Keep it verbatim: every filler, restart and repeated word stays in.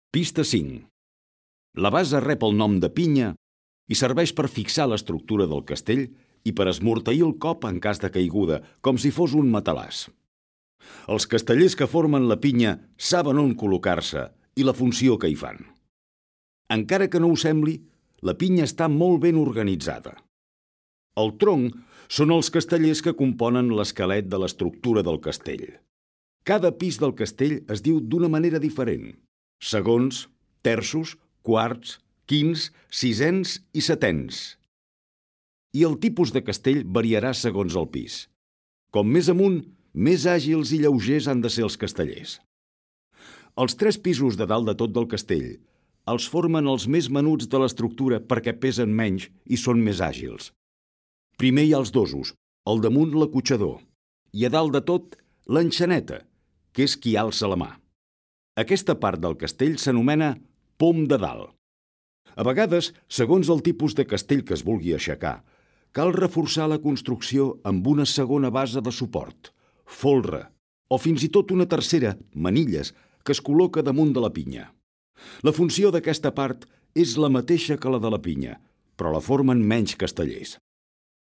Pista cinc. La base rep el nom de pinya i serveix per fixar l'estructura del castell i per esmorteir el cop en cas de caiguda, com si fos un matalàs. Els castellers que formen la pinya saben on col·locar-se i la funció que hi fan. Encara que no ho sembli, la pinya està molt ben organitzada. El tronc són els castellers que componen l'esquelet de l'estructura del castell. Cada pis del castell es diu d'una manera diferent: segons, terços, quarts, quins, sisens i setens. I el tipus de castell variarà segons el pis. Com més amunt, més àgils i lleugers han de ser els castellers. Els tres pisos de dalt de tot del castell els formen els més menuts de l'estructura perquè pesen menys i són més àgils. Primer hi ha els dosos, al damunt l'acotxador, i a dalt de tot l'enxaneta, que és qui alça la mà. Aquesta part del castell s'anomena pom de dalt. A vegades, segons el tipus de castell que es vulgui aixecar, cal reforçar la construcció amb una segona base de suport, folre, o fins i tot una tercera, manilles, que es col·loca damunt de la pinya. La funció d'aquesta part és la mateixa que la de la pinya, però la formen menys castellers.